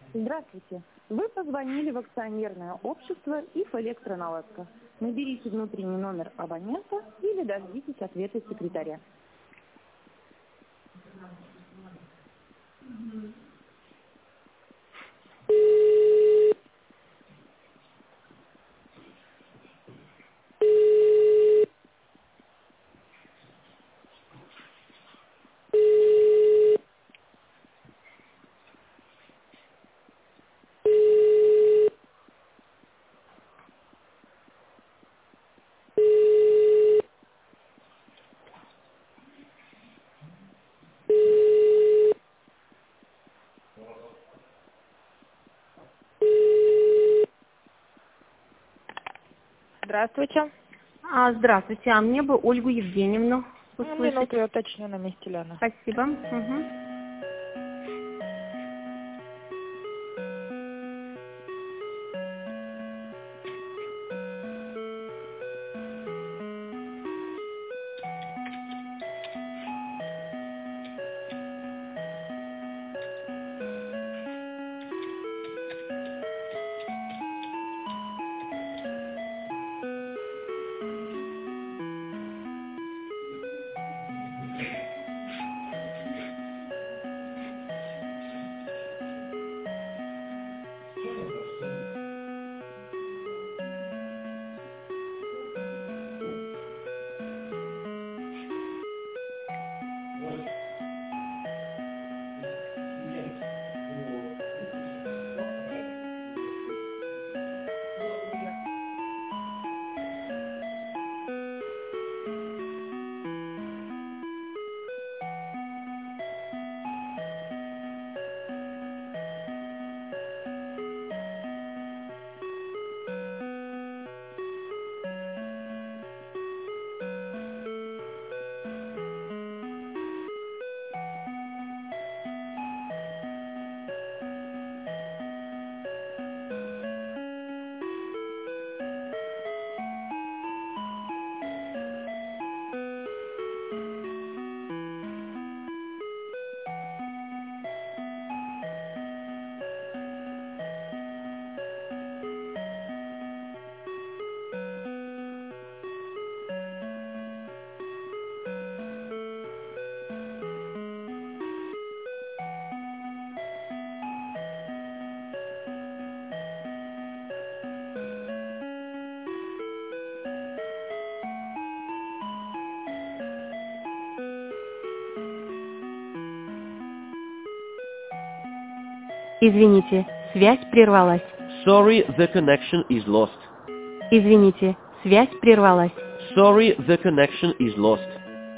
Здравствуйте. Вы позвонили в акционерное общество ИФ «Электроналадка». Наберите внутренний номер абонента или дождитесь ответа секретаря. Здравствуйте. Здравствуйте, а мне бы Ольгу Евгеньевну услышать. Минуту, я уточню на месте Лена. Спасибо. Угу. Извините, связь прервалась. Sorry, the connection is lost. Извините, связь прервалась. Sorry, the connection is lost.